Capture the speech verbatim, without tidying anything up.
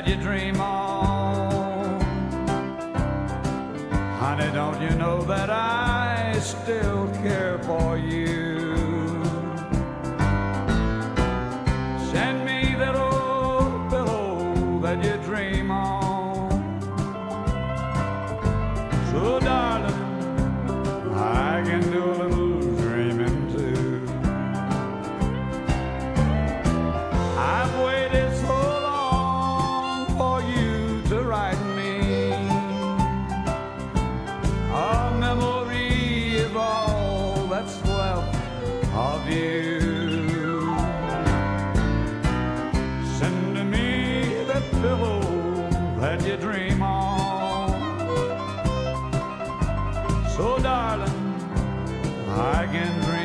you dream on. Honey, don't you know that I still care for you? Send me that old pillow that you dream on. So darling, I can do a little dreaming too. I've waited so long for you to write me. A memory is all that's left of you. Send to me that pillow that you dream on. So darling, I can dream